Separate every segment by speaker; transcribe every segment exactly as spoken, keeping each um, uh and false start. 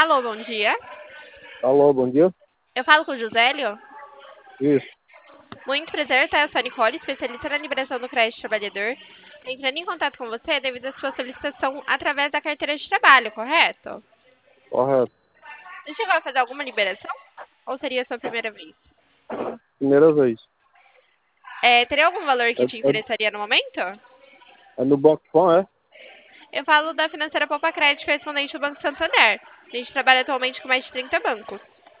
Speaker 1: Alô, bom dia.
Speaker 2: Alô, bom dia.
Speaker 1: Eu falo com o Josélio.
Speaker 2: Isso,
Speaker 1: Muito prazer, tá? Eu sou a Nicole, especialista na liberação do crédito trabalhador. Tô entrando em contato com você devido à sua solicitação através da carteira de trabalho, correto?
Speaker 2: correto.
Speaker 1: Você chegou a fazer alguma liberação? Ou seria a sua primeira vez?
Speaker 2: Primeira vez.
Speaker 1: É, teria algum valor
Speaker 2: É,
Speaker 1: que te
Speaker 2: é,
Speaker 1: interessaria no momento?
Speaker 2: é no Banco Pão, é?
Speaker 1: Eu falo da financeira Poupa Crédito, correspondente ao Banco Santander. A gente trabalha atualmente com mais de trinta bancos.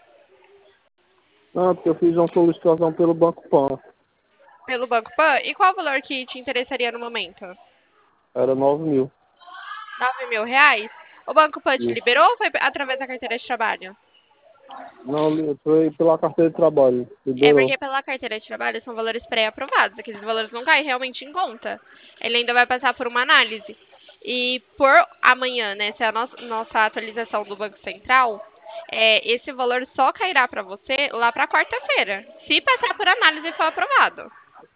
Speaker 2: Não, porque eu fiz uma solicitação pelo Banco Pão.
Speaker 1: Pelo Banco Pan? E qual o valor que te interessaria no momento?
Speaker 2: Era nove mil.
Speaker 1: Nove mil reais? O Banco Pan te
Speaker 2: Isso.
Speaker 1: liberou ou foi através da carteira de trabalho?
Speaker 2: Não, li- foi pela carteira de trabalho.
Speaker 1: É
Speaker 2: Liberou.
Speaker 1: porque pela carteira de trabalho são valores pré-aprovados. Aqueles valores não caem realmente em conta. Ele ainda vai passar por uma análise. E por amanhã, né, se é a nossa, nossa atualização do Banco Central, é, esse valor só cairá para você lá para quarta-feira. Se passar por análise e for aprovado.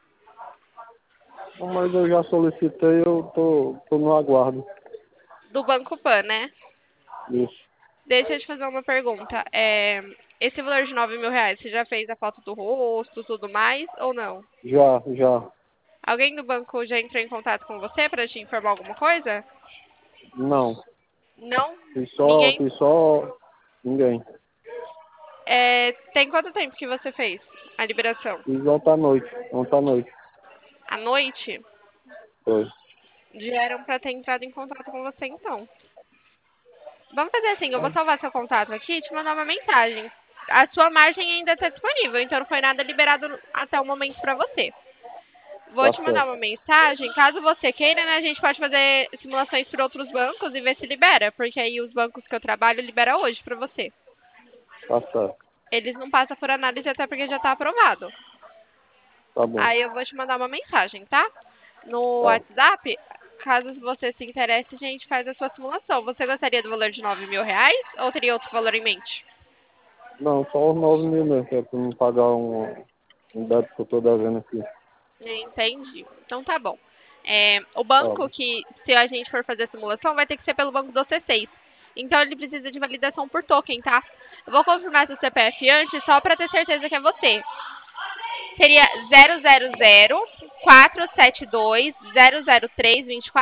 Speaker 2: Não, mas eu já solicitei, eu tô, tô no aguardo.
Speaker 1: Do Banco Pan, né?
Speaker 2: Isso.
Speaker 1: Deixa eu te fazer uma pergunta. É, esse valor de nove mil reais, você já fez a foto do rosto, tudo mais, ou não?
Speaker 2: Já, já.
Speaker 1: Alguém do banco já entrou em contato com você para te informar alguma coisa?
Speaker 2: Não.
Speaker 1: Não?
Speaker 2: Fiz só,
Speaker 1: Ninguém?
Speaker 2: fiz só ninguém.
Speaker 1: É, tem quanto tempo que você fez a liberação?
Speaker 2: Fiz ontem à noite. Ontem à noite.
Speaker 1: À noite?
Speaker 2: Foi.
Speaker 1: Já eram para ter entrado em contato com você, então. Vamos fazer assim, eu vou salvar seu contato aqui e te mandar uma mensagem. A sua margem ainda está disponível, então não foi nada liberado até o momento para você. Vou
Speaker 2: Tá
Speaker 1: te mandar
Speaker 2: certo.
Speaker 1: uma mensagem, caso você queira, né, a gente pode fazer simulações por outros bancos e ver se libera, porque aí os bancos que eu trabalho libera hoje para você.
Speaker 2: Tá certo.
Speaker 1: Eles não passam por análise até porque já está aprovado.
Speaker 2: Tá bom.
Speaker 1: Aí eu vou te mandar uma mensagem, tá? No
Speaker 2: Tá.
Speaker 1: WhatsApp, caso você se interesse, a gente faz a sua simulação. Você gostaria do valor de nove mil reais ou teria outro valor em mente?
Speaker 2: Não, só os nove mil mesmo, que é pra não pagar um, um débito que eu tô devendo aqui.
Speaker 1: Entendi. Então tá bom. É, o
Speaker 2: Tá
Speaker 1: banco
Speaker 2: bom.
Speaker 1: que, se a gente for fazer a simulação, vai ter que ser pelo banco do C seis. Então ele precisa de validação por token, tá? Eu vou confirmar seu C P F antes, só para ter certeza que é você. Seria zero zero zero quatro sete dois zero zero três dois quatro.